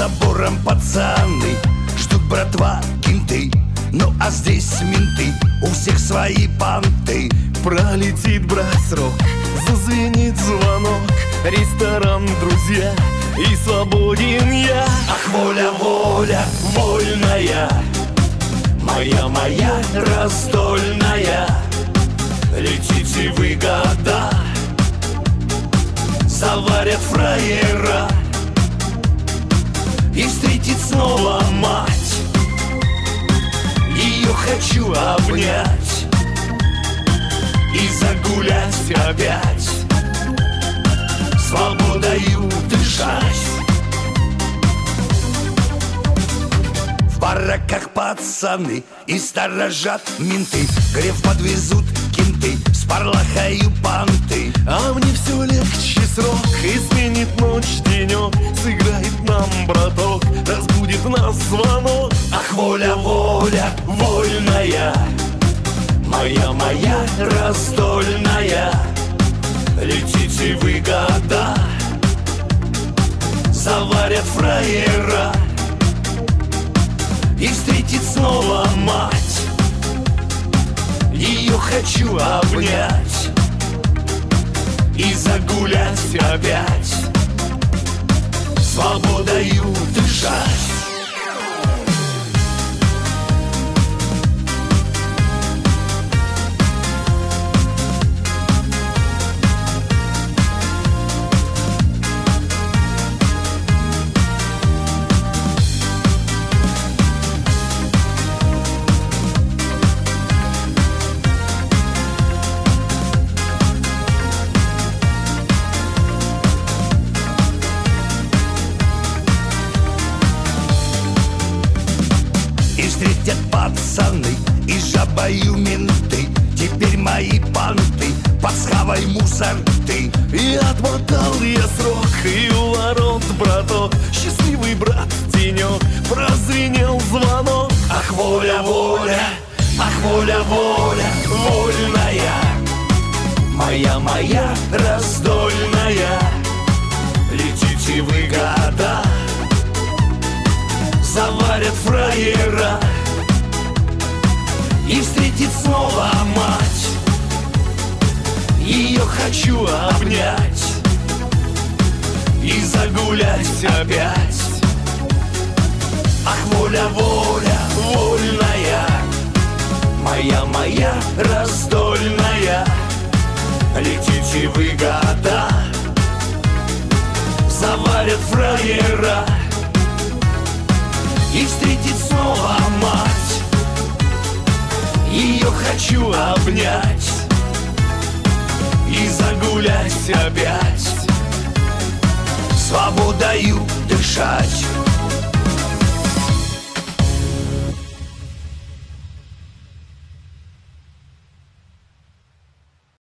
забором пацаны ждут, братва, кенты. Ну а здесь менты, у всех свои понты. Пролетит, брат, срок, зазвенит звонок. Ресторан, друзья, и свободен я. Ах, воля, воля, вольная, моя раздольная. Летите вы, года, заварят фраера и встретит снова мать. Ее хочу обнять и загулять опять, свободою дышать. В бараках пацаны и сторожат менты, греф подвезут кенты, с парлахою понты. А мне все легче срок, и сменит ночь денек. Сыграет нам, браток, разбудит нас звонок. Ах, воля, воля, вольная, моя раздольная. Летите вы, года, заварят фраера и встретит снова мать. Ее хочу обнять и загулять опять, свободою дышать. И встретят пацаны и жабою менты. Теперь мои понты под схавой мусорты. И отмотал я срок, и у ворот, браток, счастливый брат, тенек, прозвенел звонок. Ах, воля, воля, ах, воля, воля, вольная, моя раздольная. Летите вы, года, заварят фраера и встретит снова мать. Ее хочу обнять и загулять опять. Ах, воля, воля, вольная, моя раздольная. Летите вы, года, заварят фраера и встретит снова мать. Ее хочу обнять и загулять опять, свободою дышать.